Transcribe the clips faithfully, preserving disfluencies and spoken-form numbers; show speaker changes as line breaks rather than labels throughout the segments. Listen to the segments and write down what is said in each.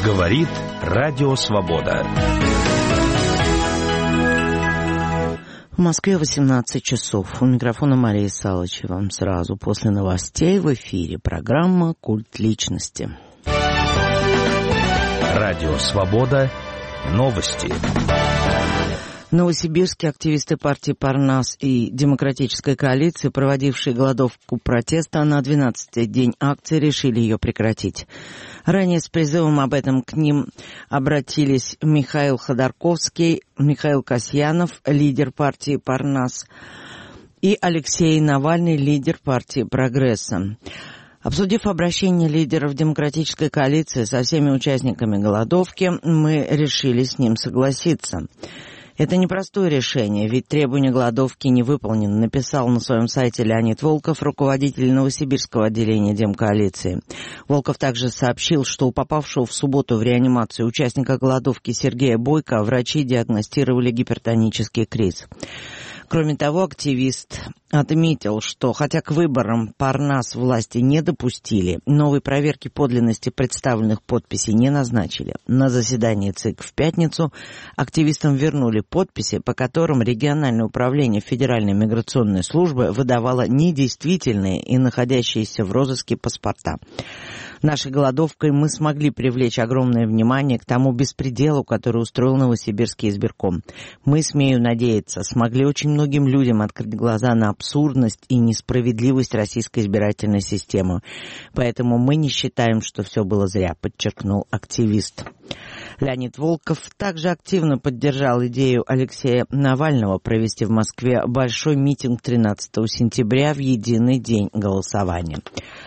Говорит Радио Свобода.
В Москве восемнадцать часов. У микрофона Мария Салычева. Сразу после новостей в эфире программа «Культ личности».
Радио Свобода. Новости.
В Новосибирске активисты партии «Парнас» и Демократической коалиции, проводившие голодовку протеста на двенадцатый день акции, решили ее прекратить. Ранее с призывом об этом к ним обратились Михаил Ходорковский, Михаил Касьянов, лидер партии «Парнас», и Алексей Навальный, лидер партии «Прогресса». Обсудив обращение лидеров Демократической коалиции со всеми участниками голодовки, мы решили с ним согласиться. Это непростое решение, ведь требования голодовки не выполнены, написал на своем сайте Леонид Волков, руководитель Новосибирского отделения Демкоалиции. Волков также сообщил, что у попавшего в субботу в реанимацию участника голодовки Сергея Бойко врачи диагностировали гипертонический криз. Кроме того, активист отметил, что хотя к выборам Парнас власти не допустили, новой проверки подлинности представленных подписей не назначили. На заседании ЦИК в пятницу активистам вернули подписи, по которым региональное управление Федеральной миграционной службы выдавало недействительные и находящиеся в розыске паспорта. Нашей голодовкой мы смогли привлечь огромное внимание к тому беспределу, который устроил Новосибирский избирком. Мы, смею надеяться, смогли очень многим людям открыть глаза на абсурдность и несправедливость российской избирательной системы. Поэтому мы не считаем, что все было зря, подчеркнул активист. Леонид Волков также активно поддержал идею Алексея Навального провести в Москве большой митинг тринадцатого сентября в единый день голосования.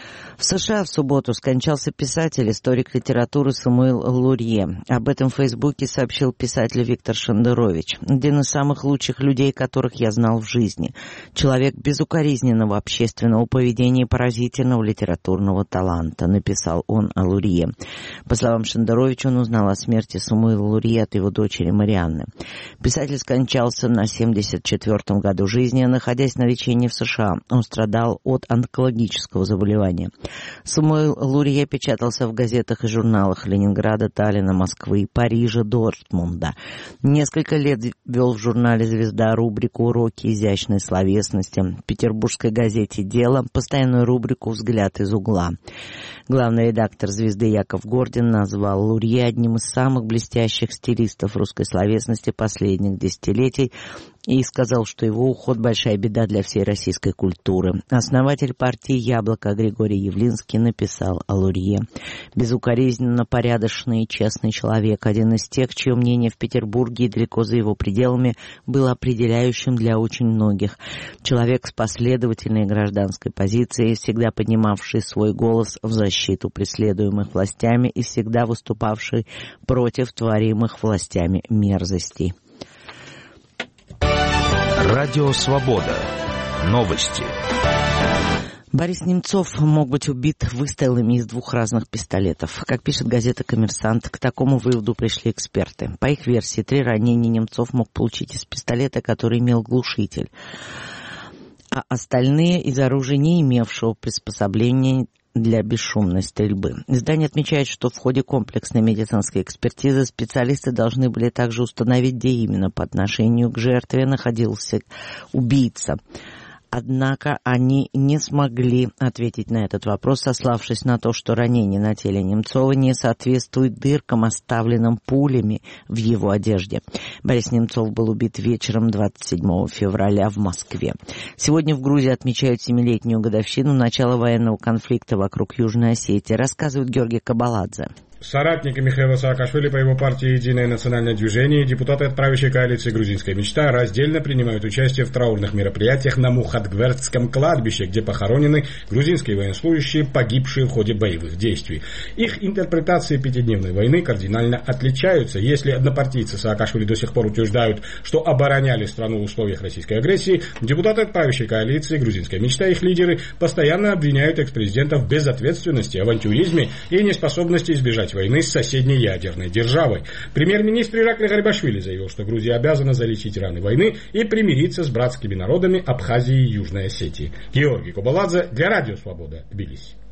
В США в субботу скончался писатель, историк литературы Самуил Лурье. Об этом в Фейсбуке сообщил писатель Виктор Шендерович. Один из самых лучших людей, которых я знал в жизни. Человек безукоризненного общественного поведения и поразительного литературного таланта, написал он о Лурье. По словам Шендеровича, он узнал о смерти Самуила Лурье от его дочери Марианны. Писатель скончался на семьдесят четвёртом году жизни, находясь на лечении в США. Он страдал от онкологического заболевания. Самуил Лурье печатался в газетах и журналах Ленинграда, Таллина, Москвы, Парижа, Дортмунда. Несколько лет вел в журнале «Звезда» рубрику «Уроки изящной словесности», в петербургской газете «Дело» постоянную рубрику «Взгляд из угла». Главный редактор «Звезды» Яков Гордин назвал Лурье одним из самых блестящих стилистов русской словесности последних десятилетий и сказал, что его уход – большая беда для всей российской культуры. Основатель партии «Яблоко» Григорий Явлинский написал о Лурье. Безукоризненно порядочный и честный человек, один из тех, чье мнение в Петербурге и далеко за его пределами было определяющим для очень многих. Человек с последовательной гражданской позицией, всегда поднимавший свой голос в защиту преследуемых властями и всегда выступавший против творимых властями мерзостей.
Радио Свобода. Новости.
Борис Немцов мог быть убит выстрелами из двух разных пистолетов. Как пишет газета «Коммерсант», к такому выводу пришли эксперты. По их версии, три ранения Немцов мог получить из пистолета, который имел глушитель, а остальные из оружия, не имевшего приспособления для бесшумной стрельбы. Издание отмечает, что в ходе комплексной медицинской экспертизы специалисты должны были также установить, где именно по отношению к жертве находился убийца. Однако они не смогли ответить на этот вопрос, сославшись на то, что ранение на теле Немцова не соответствует дыркам, оставленным пулями в его одежде. Борис Немцов был убит вечером двадцать седьмого февраля в Москве. Сегодня в Грузии отмечают семилетнюю годовщину начала военного конфликта вокруг Южной Осетии, рассказывает Георгий Кабаладзе.
Соратники Михаила Саакашвили по его партии «Единое национальное движение» и депутаты от правящей коалиции «Грузинская мечта» раздельно принимают участие в траурных мероприятиях на Мухатгвертском кладбище, где похоронены грузинские военнослужащие, погибшие в ходе боевых действий. Их интерпретации пятидневной войны кардинально отличаются. Если однопартийцы Саакашвили до сих пор утверждают, что обороняли страну в условиях российской агрессии, депутаты от правящей коалиции «Грузинская мечта» и их лидеры постоянно обвиняют экс-президента в безответственности, авантюризме и неспособности избежать войны с соседней ядерной державой. Премьер-министр Ираклий Гарибашвили заявил, что Грузия обязана залечить раны войны и примириться с братскими народами Абхазии и Южной Осетии. Георгий Кабаладзе для Радио Свобода, Тбилиси.